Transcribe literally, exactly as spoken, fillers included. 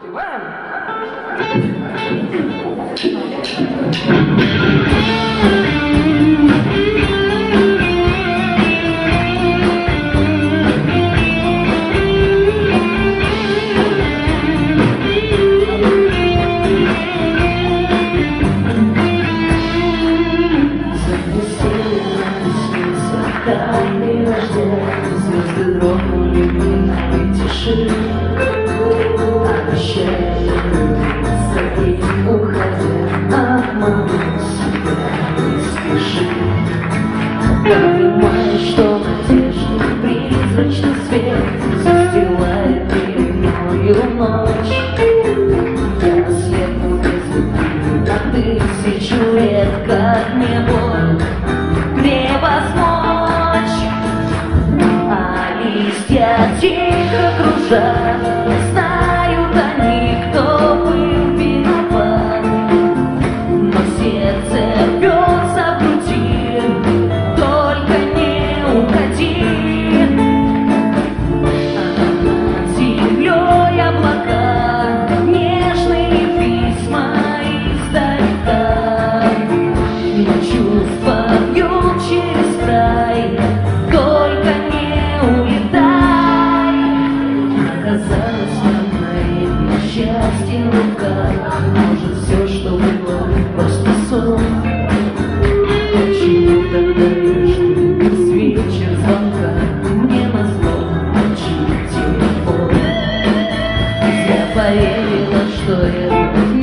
Звезды дрогнули в тиши, обещали и уходя, обмануть себя, не спеши. Понимаешь, что надежды призрачный свет застилает переменную ночь. Я ослепну без любви на тысячу лет, как мне больно превозмочь. А листья тихо кружат, не знают они, кто был виноват. Но сердце бьется в груди, только не уходи. А над землей облака, нежные письма издалека. Но чувства бьют через край, только не улетай. Оказалось на моих счастье в руках, может, все, что было, просто сон. Почему тогда лишь без вечер звонка мне назло молчит телефон? Я поверила, что это